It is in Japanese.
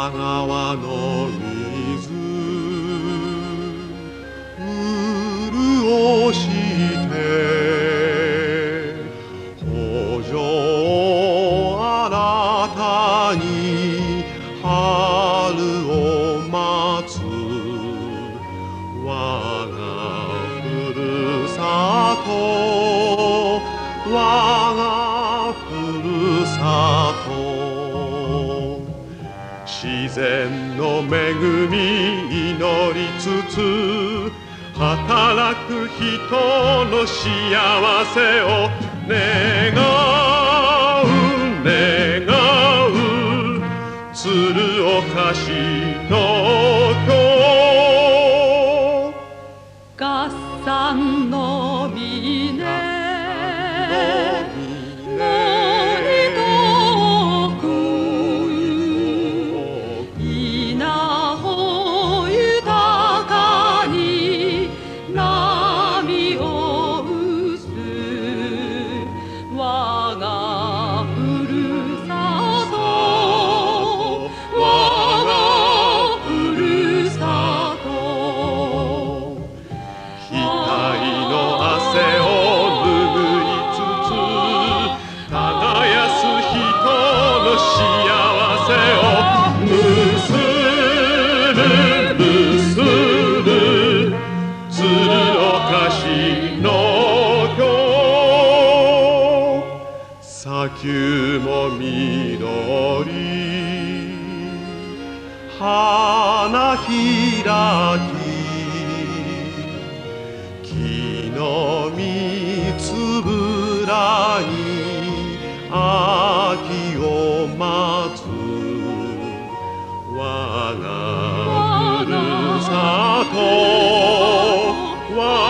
川の水潤して豊穣あなたに春を待つ我がふるさと我がふるさと自然の恵み祈りつつ働く人の幸せを願う願う鶴岡市の京合算の峰我がふるさと我がふるさと額の汗を拭いつつ耕す人の幸せを結る結る鶴岡市の京砂丘も緑花開き木の実つぶらに秋を待つ我がふるさと